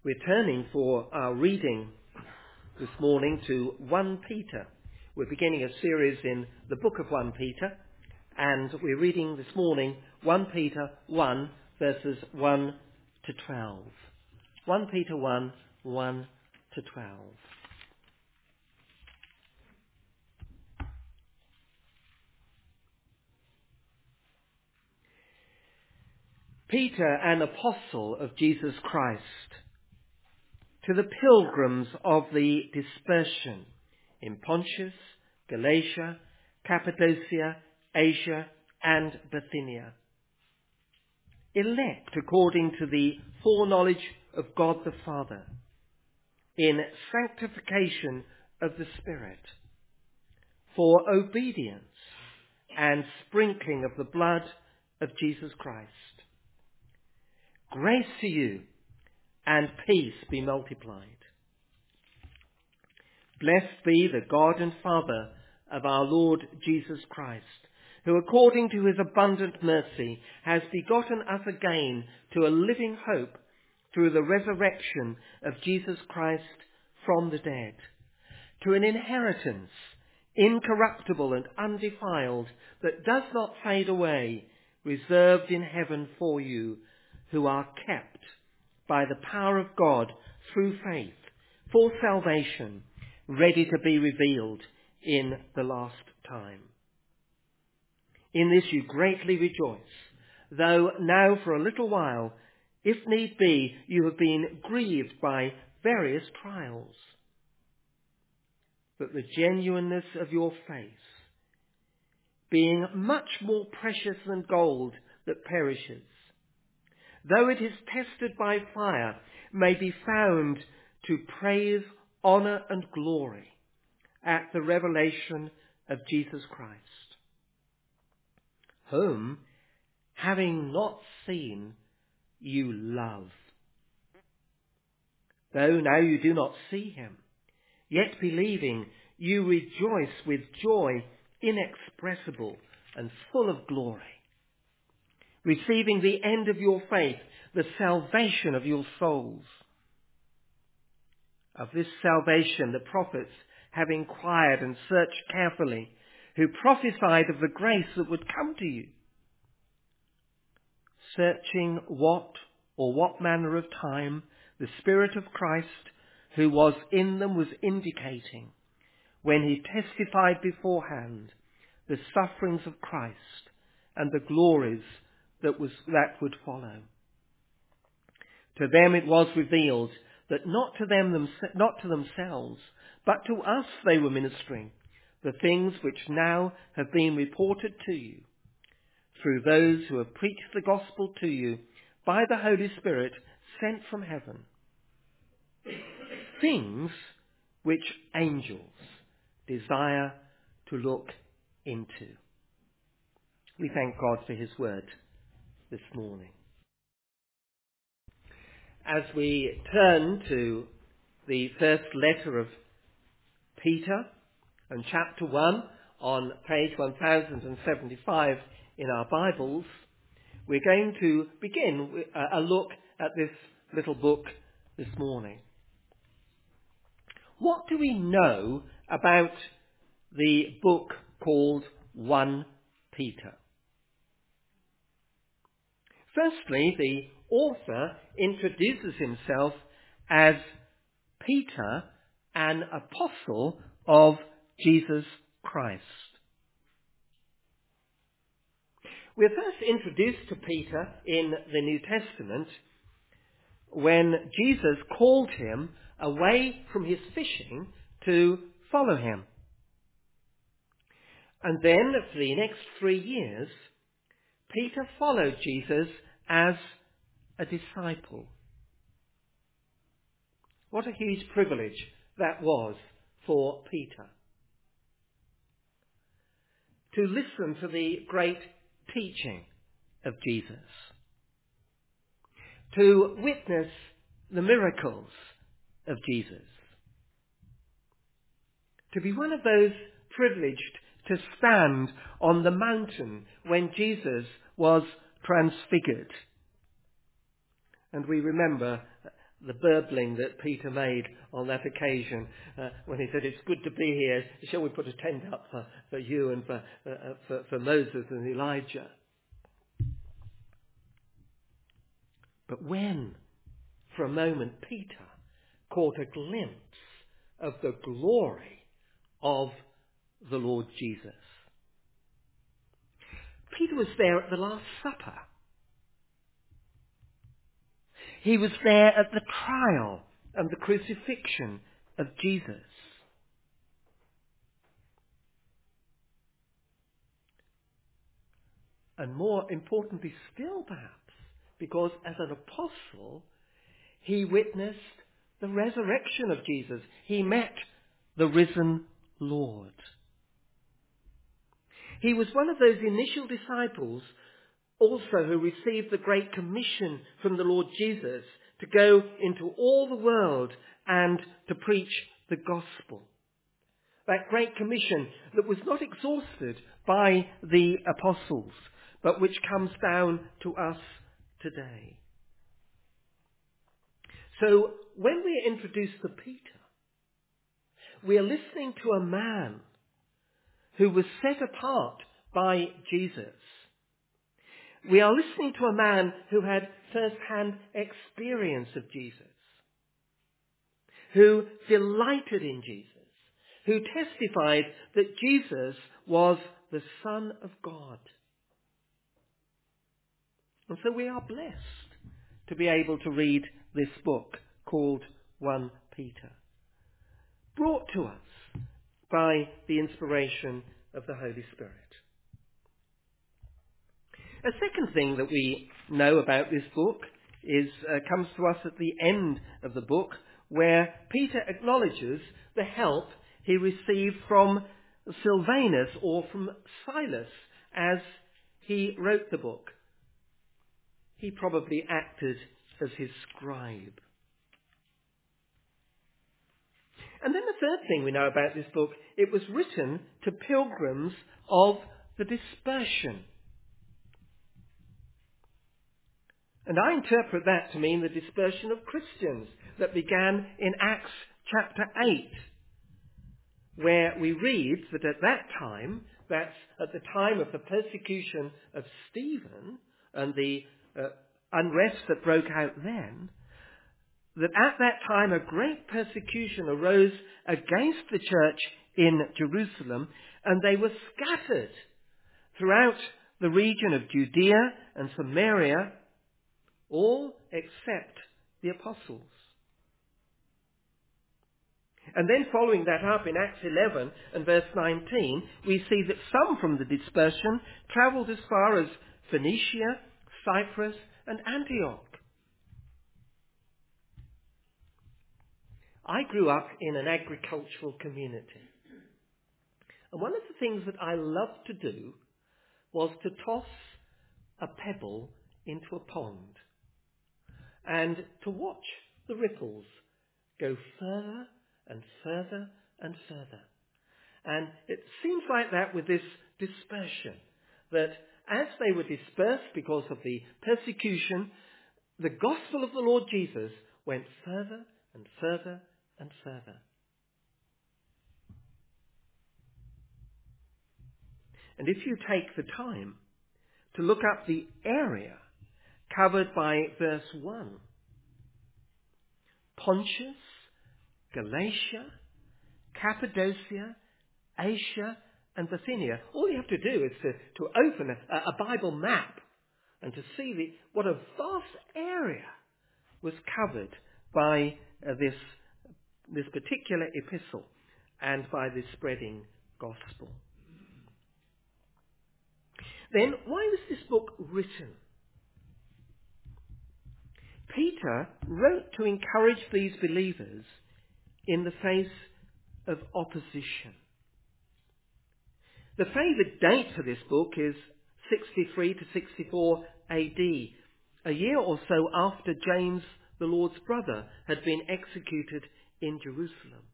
We're turning for our reading this morning to 1 Peter. We're beginning a series in the book of 1 Peter, and we're reading this morning 1 Peter 1, verses 1 to 12. 1 Peter 1, 1 to 12. Peter, an apostle of Jesus Christ, to the pilgrims of the dispersion in Pontus, Galatia, Cappadocia, Asia, and Bithynia, elect according to the foreknowledge of God the Father, in sanctification of the Spirit, for obedience and sprinkling of the blood of Jesus Christ. Grace to you and peace be multiplied. Blessed be the God and Father of our Lord Jesus Christ, who according to his abundant mercy has begotten us again to a living hope through the resurrection of Jesus Christ from the dead, to an inheritance incorruptible and undefiled, that does not fade away, reserved in heaven for you, who are kept by the power of God through faith for salvation, ready to be revealed in the last time. In this you greatly rejoice, though now for a little while, if need be, you have been grieved by various trials, that the genuineness of your faith, being much more precious than gold that perishes, though it is tested by fire, may be found to praise, honour and glory at the revelation of Jesus Christ, whom, having not seen, you love. Though now you do not see him, yet believing, you rejoice with joy inexpressible and full of glory, receiving the end of your faith, the salvation of your souls. Of this salvation the prophets have inquired and searched carefully, who prophesied of the grace that would come to you, searching what manner of time the Spirit of Christ who was in them was indicating, when he testified beforehand the sufferings of Christ and the glories that would follow. To them it was revealed that not to themselves, but to us they were ministering the things which now have been reported to you, through those who have preached the gospel to you by the Holy Spirit sent from heaven, things which angels desire to look into. We thank God for his word this morning. As we turn to the first letter of Peter and chapter 1 on page 1075 in our Bibles, we're going to begin a look at this little book this morning. What do we know about the book called 1 Peter? Firstly, the author introduces himself as Peter, an apostle of Jesus Christ. We're first introduced to Peter in the New Testament when Jesus called him away from his fishing to follow him. And then for the next 3 years, Peter followed Jesus as a disciple. What a huge privilege that was for Peter, to listen to the great teaching of Jesus, to witness the miracles of Jesus, to be one of those privileged to stand on the mountain when Jesus was transfigured. And we remember the burbling that Peter made on that occasion when he said, "It's good to be here. Shall we put a tent up for you and for Moses and Elijah?" But when, for a moment, Peter caught a glimpse of the glory of the Lord Jesus. Peter was there at the Last Supper. He was there at the trial and the crucifixion of Jesus. And more importantly still, perhaps, because as an apostle, he witnessed the resurrection of Jesus. He met the risen Lord. He was one of those initial disciples also who received the Great Commission from the Lord Jesus to go into all the world and to preach the gospel. That Great Commission that was not exhausted by the apostles, but which comes down to us today. So when we are introduced to Peter, we are listening to a man who was set apart by Jesus. We are listening to a man who had first-hand experience of Jesus, who delighted in Jesus, who testified that Jesus was the Son of God. And so we are blessed to be able to read this book called 1 Peter, brought to us by the inspiration of the Holy Spirit. A second thing that we know about this book comes to us at the end of the book, where Peter acknowledges the help he received from Silvanus, or from Silas, as he wrote the book. He probably acted as his scribe. And then the third thing we know about this book, it was written to pilgrims of the dispersion. And I interpret that to mean the dispersion of Christians that began in Acts chapter 8, where we read that at that time, that's at the time of the persecution of Stephen and the unrest that broke out then, that at that time a great persecution arose against the church in Jerusalem, and they were scattered throughout the region of Judea and Samaria, all except the apostles. And then following that up in Acts 11 and verse 19, we see that some from the dispersion travelled as far as Phoenicia, Cyprus and Antioch. I grew up in an agricultural community. And one of the things that I loved to do was to toss a pebble into a pond and to watch the ripples go further and further and further. And it seems like that with this dispersion, that as they were dispersed because of the persecution, the gospel of the Lord Jesus went further and further and further. And if you take the time to look up the area covered by verse 1, Pontus, Galatia, Cappadocia, Asia and Bithynia. All you have to do is to open a Bible map and to see what a vast area was covered by this particular epistle and by this spreading gospel. Then, why was this book written? Peter wrote to encourage these believers in the face of opposition. The favoured date for this book is 63 to 64 AD, a year or so after James, the Lord's brother, had been executed in Jerusalem.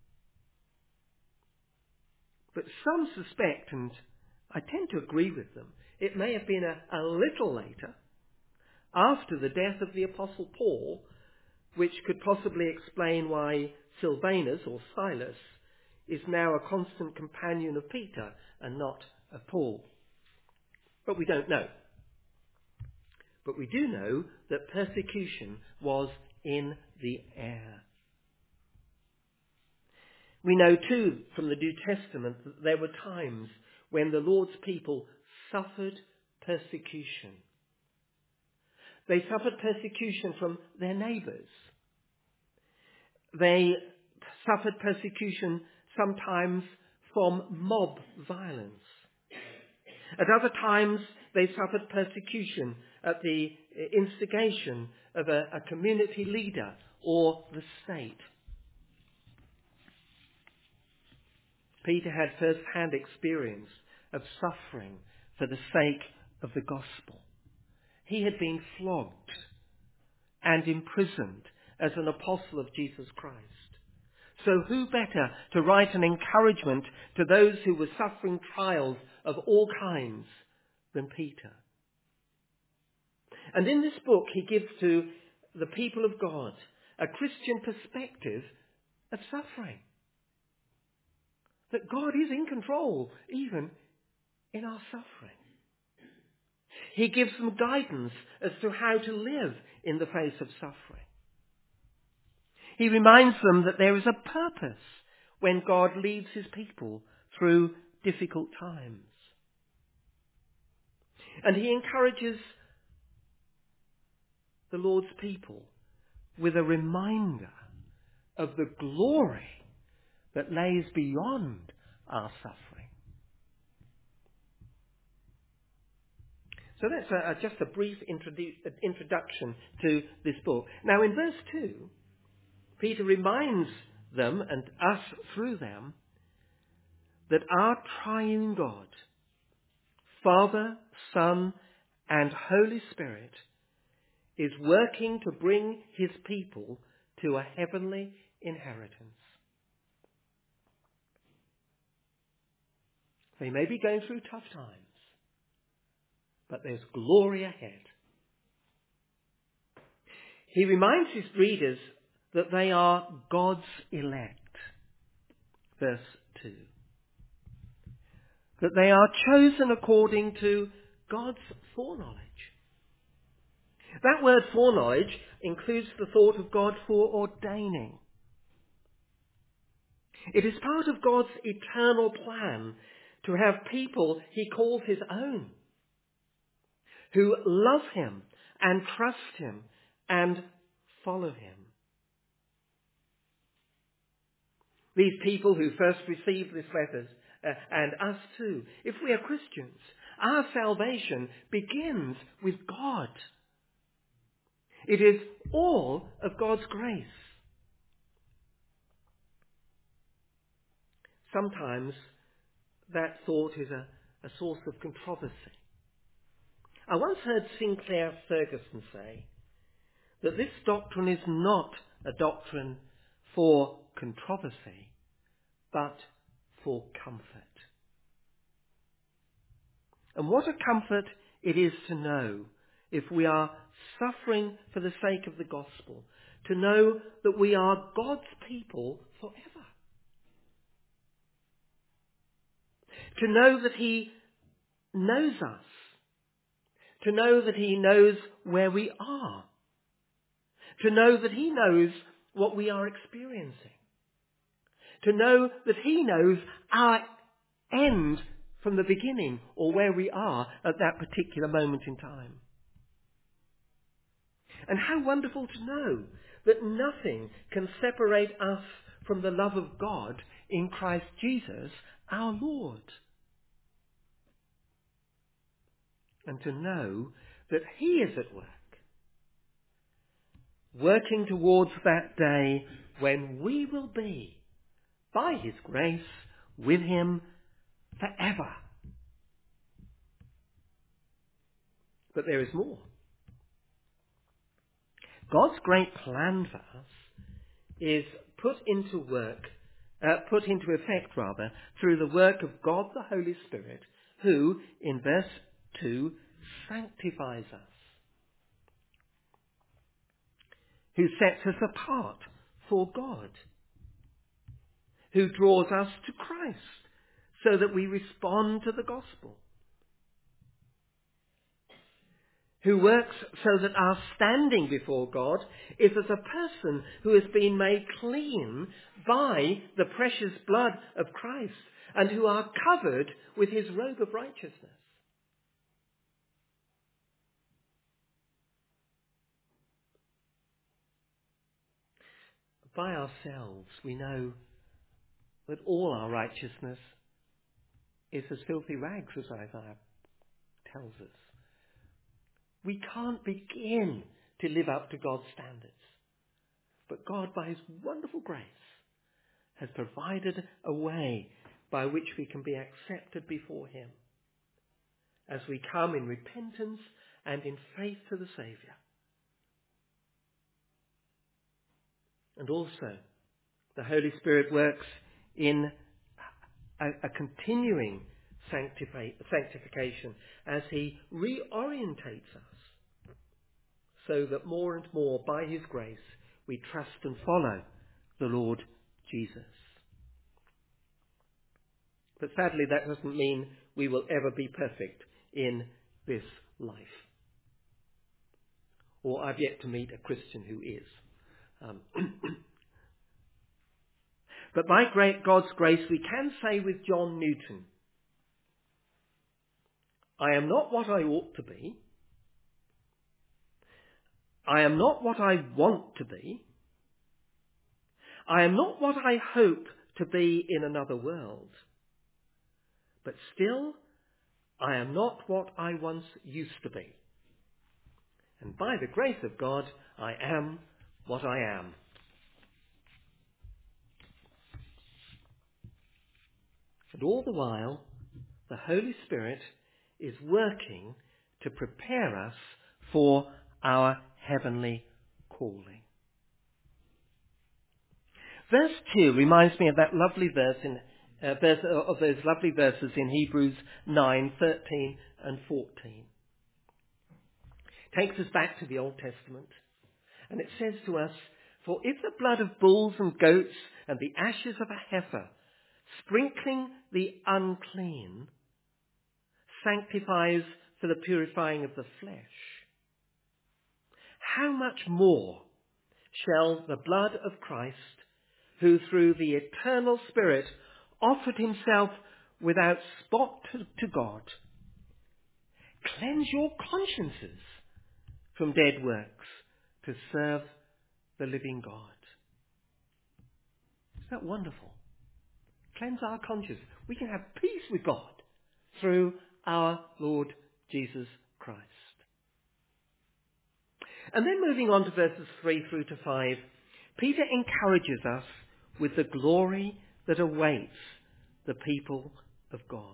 But some suspect, and I tend to agree with them, it may have been a little later, after the death of the Apostle Paul, which could possibly explain why Silvanus, or Silas, is now a constant companion of Peter and not of Paul. But we don't know. But we do know that persecution was in the air. We know too from the New Testament that there were times when the Lord's people suffered persecution. They suffered persecution from their neighbours. They suffered persecution sometimes from mob violence. At other times, they suffered persecution at the instigation of a community leader or the state. Peter had first-hand experience of suffering for the sake of the gospel. He had been flogged and imprisoned as an apostle of Jesus Christ. So who better to write an encouragement to those who were suffering trials of all kinds than Peter? And in this book he gives to the people of God a Christian perspective of suffering. That God is in control even in our suffering. He gives them guidance as to how to live in the face of suffering. He reminds them that there is a purpose when God leads his people through difficult times. And he encourages the Lord's people with a reminder of the glory that lays beyond our suffering. So that's just a brief introduction to this book. Now in verse 2, Peter reminds them, and us through them, that our triune God, Father, Son, and Holy Spirit, is working to bring his people to a heavenly inheritance. They may be going through tough times, but there's glory ahead. He reminds his readers that they are God's elect. Verse 2. That they are chosen according to God's foreknowledge. That word foreknowledge includes the thought of God foreordaining. It is part of God's eternal plan to have people he calls his own, who love him and trust him and follow him. These people who first received this letter, and us too, if we are Christians, our salvation begins with God. It is all of God's grace. Sometimes that thought is a source of controversy. I once heard Sinclair Ferguson say that this doctrine is not a doctrine for controversy, but for comfort. And what a comfort it is to know, if we are suffering for the sake of the gospel, to know that we are God's people forever. To know that he knows us. To know that he knows where we are. To know that he knows what we are experiencing. To know that he knows our end from the beginning, or where we are at that particular moment in time. And how wonderful to know that nothing can separate us from the love of God in Christ Jesus, our Lord. And to know that he is at work, working towards that day when we will be, by his grace, with him forever. But there is more. God's great plan for us is put into effect through the work of God the Holy Spirit, who, in verse 2, sanctifies us. who sets us apart for God, who draws us to Christ so that we respond to the gospel, who works so that our standing before God is as a person who has been made clean by the precious blood of Christ and who are covered with his robe of righteousness. By ourselves, we know that all our righteousness is as filthy rags, as Isaiah tells us. We can't begin to live up to God's standards. But God, by his wonderful grace, has provided a way by which we can be accepted before him as we come in repentance and in faith to the Saviour. And also, the Holy Spirit works in a continuing sanctification as he reorientates us so that more and more, by his grace, we trust and follow the Lord Jesus. But sadly, that doesn't mean we will ever be perfect in this life. Or I've yet to meet a Christian who is. But by God's grace, we can say with John Newton, I am not what I ought to be. I am not what I want to be. I am not what I hope to be in another world. But still, I am not what I once used to be. And by the grace of God, I am what I am. And all the while, the Holy Spirit is working to prepare us for our heavenly calling. Verse 2 reminds me of that lovely verse of those lovely verses in Hebrews 9, 13 and 14. Takes us back to the Old Testament, and it says to us, for if the blood of bulls and goats and the ashes of a heifer, sprinkling the unclean, sanctifies for the purifying of the flesh, how much more shall the blood of Christ, who through the eternal Spirit offered himself without spot to God, cleanse your consciences from dead works to serve the living God. Isn't that wonderful? Cleanse our conscience. We can have peace with God through our Lord Jesus Christ. And then moving on to verses 3 through to 5, Peter encourages us with the glory that awaits the people of God.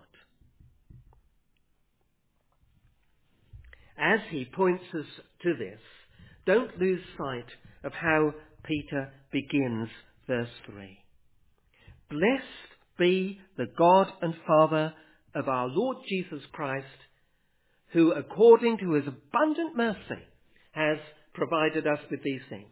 As he points us to this, don't lose sight of how Peter begins verse 3. Blessed be the God and Father of our Lord Jesus Christ, who according to his abundant mercy has provided us with these things.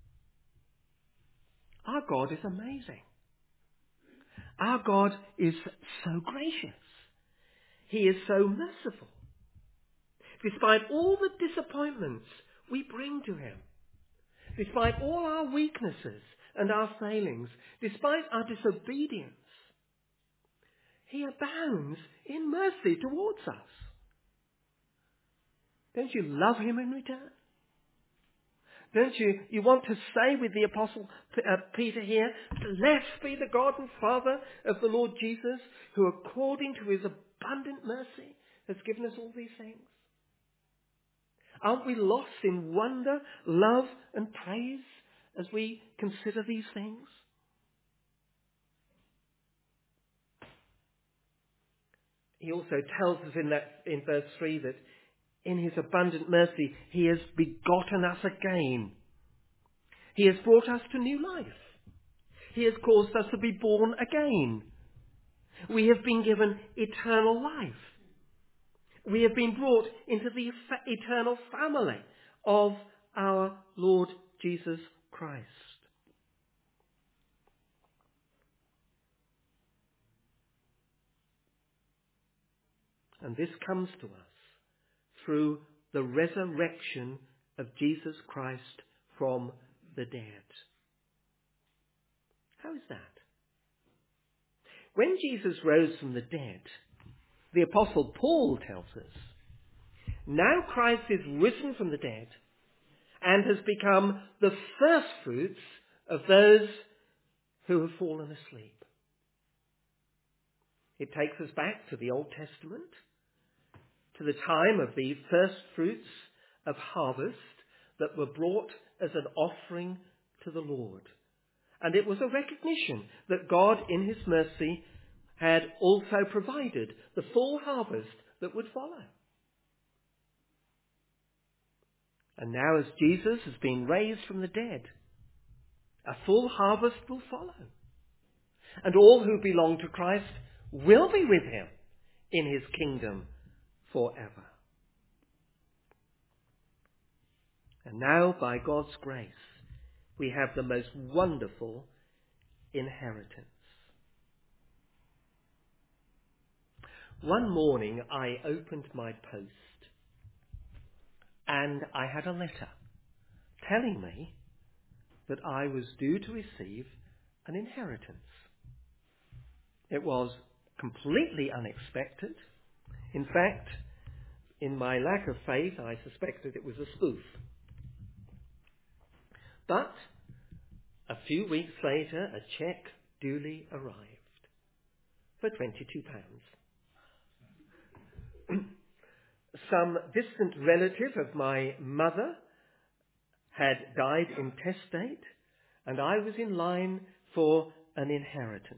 Our God is amazing. Our God is so gracious. He is so merciful. Despite all the disappointments we bring to him, despite all our weaknesses and our failings, despite our disobedience, he abounds in mercy towards us. Don't you love him in return? Don't you want to say with the Apostle Peter here, blessed be the God and Father of the Lord Jesus, who according to his abundant mercy has given us all these things? Aren't we lost in wonder, love and praise as we consider these things? He also tells us in verse 3 that in his abundant mercy he has begotten us again. He has brought us to new life. He has caused us to be born again. We have been given eternal life. We have been brought into the eternal family of our Lord Jesus Christ. And this comes to us through the resurrection of Jesus Christ from the dead. How is that? When Jesus rose from the dead, the Apostle Paul tells us, now Christ is risen from the dead and has become the first fruits of those who have fallen asleep. It takes us back to the Old Testament, to the time of the first fruits of harvest that were brought as an offering to the Lord. And it was a recognition that God, in his mercy, had also provided the full harvest that would follow. And now, as Jesus has been raised from the dead, a full harvest will follow. And all who belong to Christ will be with him in his kingdom forever. And now, by God's grace, we have the most wonderful inheritance. One morning I opened my post and I had a letter telling me that I was due to receive an inheritance. It was completely unexpected. In fact, in my lack of faith, I suspected it was a spoof. But a few weeks later, a cheque duly arrived for £22. Some distant relative of my mother had died intestate, and I was in line for an inheritance.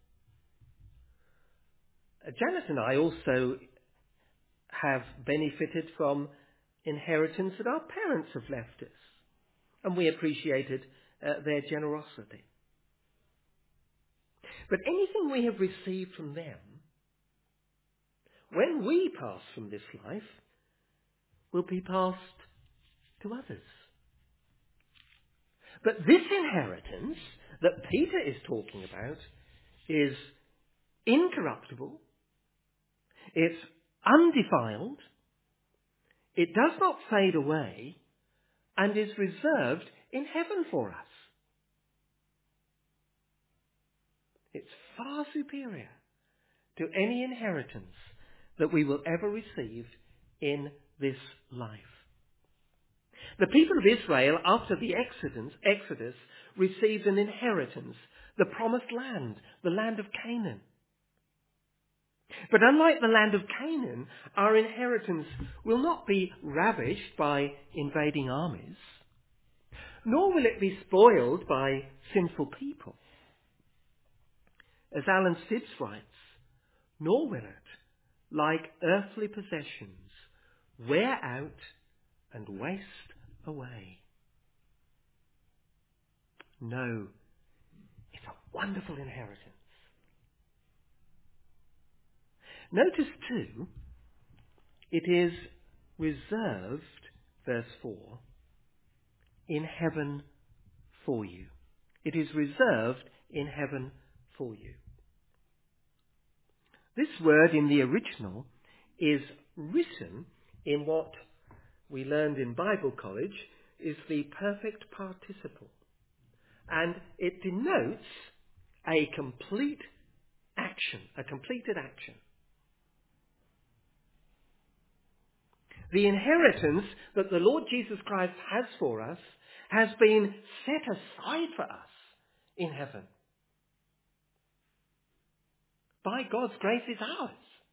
Janet and I also have benefited from inheritance that our parents have left us, and we appreciated their generosity. But anything we have received from them, when we pass from this life, will be passed to others. But this inheritance that Peter is talking about is incorruptible, it's undefiled, it does not fade away, and is reserved in heaven for us. It's far superior to any inheritance that we will ever receive in this life. The people of Israel, after the Exodus, received an inheritance, the promised land, the land of Canaan. But unlike the land of Canaan, our inheritance will not be ravished by invading armies, nor will it be spoiled by sinful people. As Alan Stibbs writes, nor will it, like earthly possessions, wear out and waste away. No, it's a wonderful inheritance. Notice too, it is reserved, verse 4, in heaven for you. It is reserved in heaven for you. This word in the original is written in what we learned in Bible college is the perfect participle. And it denotes a complete action, a completed action. The inheritance that the Lord Jesus Christ has for us has been set aside for us in heaven. By God's grace, it's ours.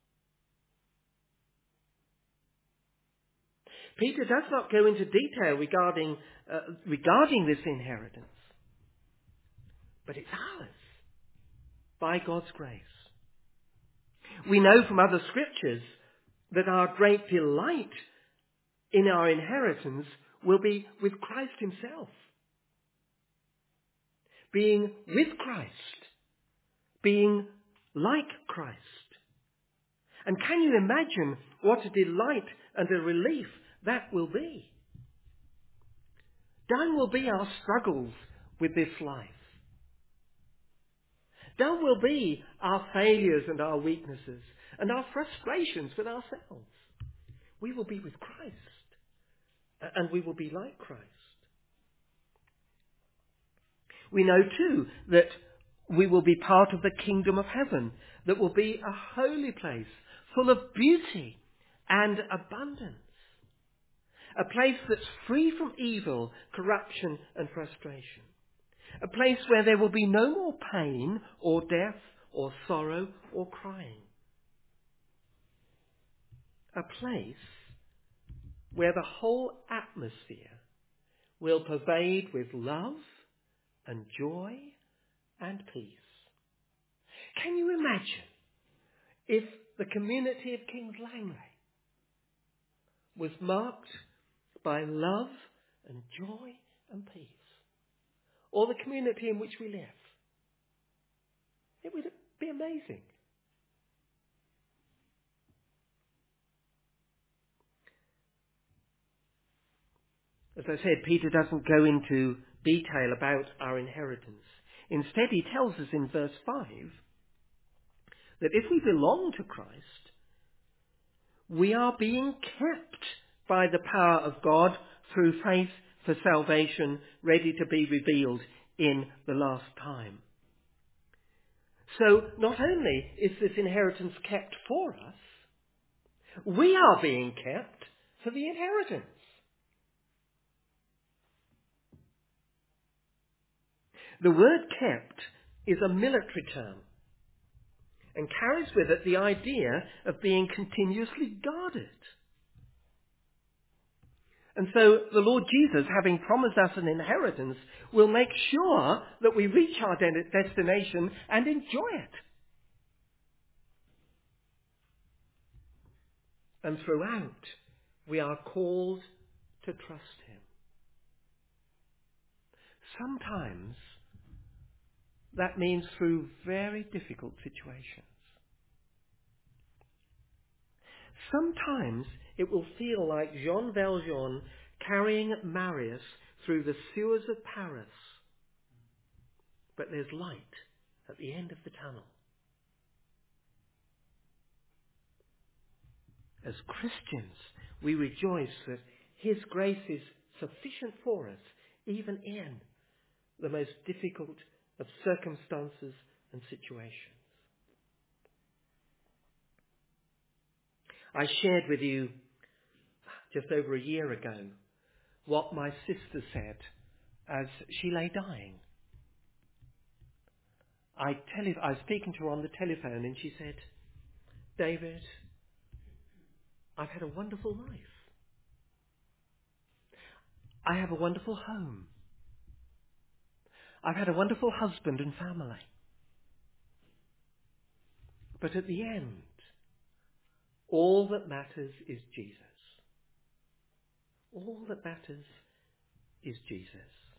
Peter does not go into detail regarding this inheritance, but it's ours by God's grace. We know from other scriptures that our great delight in our inheritance will be with Christ himself. Being with Christ, being like Christ. And can you imagine what a delight and a relief that will be? Down will be our struggles with this life. Down will be our failures and our weaknesses and our frustrations with ourselves. We will be with Christ, and we will be like Christ. We know too that we will be part of the kingdom of heaven, that will be a holy place full of beauty and abundance. A place that's free from evil, corruption and frustration. A place where there will be no more pain or death or sorrow or crying. A place where the whole atmosphere will pervade with love and joy and peace. Can you imagine if the community of Kings Langley was marked by love and joy and peace? Or the community in which we live? It would be amazing. As I said, Peter doesn't go into detail about our inheritance. Instead, he tells us in verse 5 that if we belong to Christ, we are being kept by the power of God through faith for salvation, ready to be revealed in the last time. So not only is this inheritance kept for us, we are being kept for the inheritance. The word kept is a military term and carries with it the idea of being continuously guarded. And so the Lord Jesus, having promised us an inheritance, will make sure that we reach our destination and enjoy it. And throughout, we are called to trust him. Sometimes that means through very difficult situations. Sometimes it will feel like Jean Valjean carrying Marius through the sewers of Paris. But there's light at the end of the tunnel. As Christians, we rejoice that his grace is sufficient for us, even in the most difficult of circumstances and situations. I shared with you just over a year ago what my sister said as she lay dying. I was speaking to her on the telephone and she said, "David, I've had a wonderful life. I have a wonderful home. I've had a wonderful husband and family. But at the end, all that matters is Jesus. All that matters is Jesus."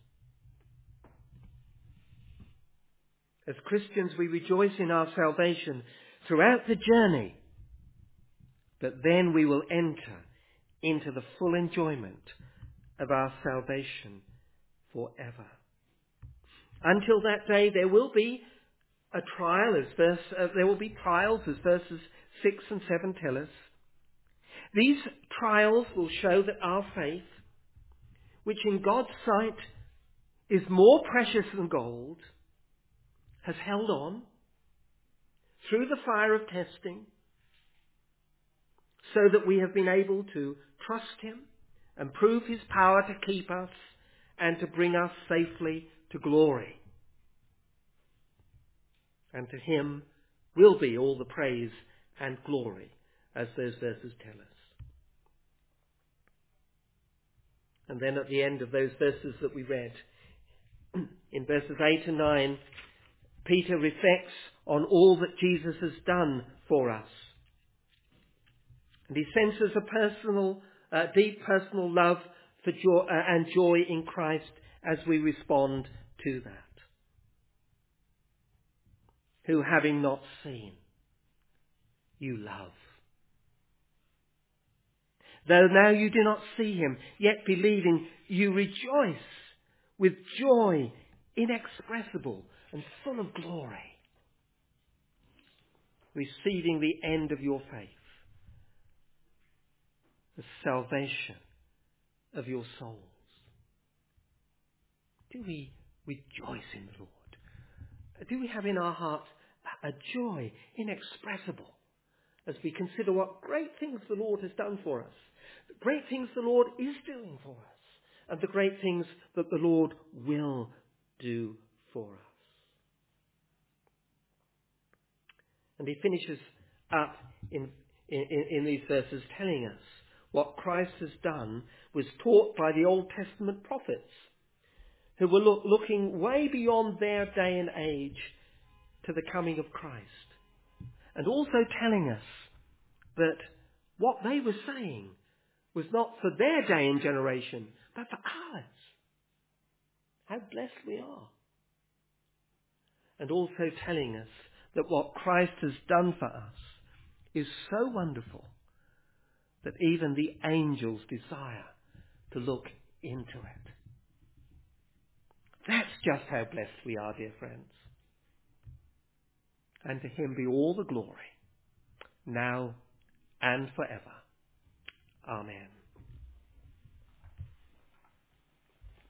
As Christians, we rejoice in our salvation throughout the journey, but then we will enter into the full enjoyment of our salvation forever. Until that day, there will be a trial, there will be trials, as verses 6 and 7 tell us. These trials will show that our faith, which in God's sight is more precious than gold, has held on through the fire of testing, so that we have been able to trust him and prove his power to keep us and to bring us safely to glory. And to him will be all the praise and glory, as those verses tell us. And then at the end of those verses that we read, in verses 8 and 9, Peter reflects on all that Jesus has done for us. And he senses a deep personal love for joy and joy in Christ as we respond to that. Who, having not seen, you love. Though now you do not see him, yet believing, you rejoice with joy inexpressible and full of glory, receiving the end of your faith, the salvation of your souls. Do we rejoice in the Lord? Do we have in our hearts a joy inexpressible as we consider what great things the Lord has done for us, the great things the Lord is doing for us, and the great things that the Lord will do for us? And he finishes up in these verses telling us what Christ has done was taught by the Old Testament prophets, who were looking way beyond their day and age to the coming of Christ, and also telling us that what they were saying was not for their day and generation, but for ours. How blessed we are. And also telling us that what Christ has done for us is so wonderful that even the angels desire to look into it. That's just how blessed we are, dear friends. And to him be all the glory, now and forever. Amen.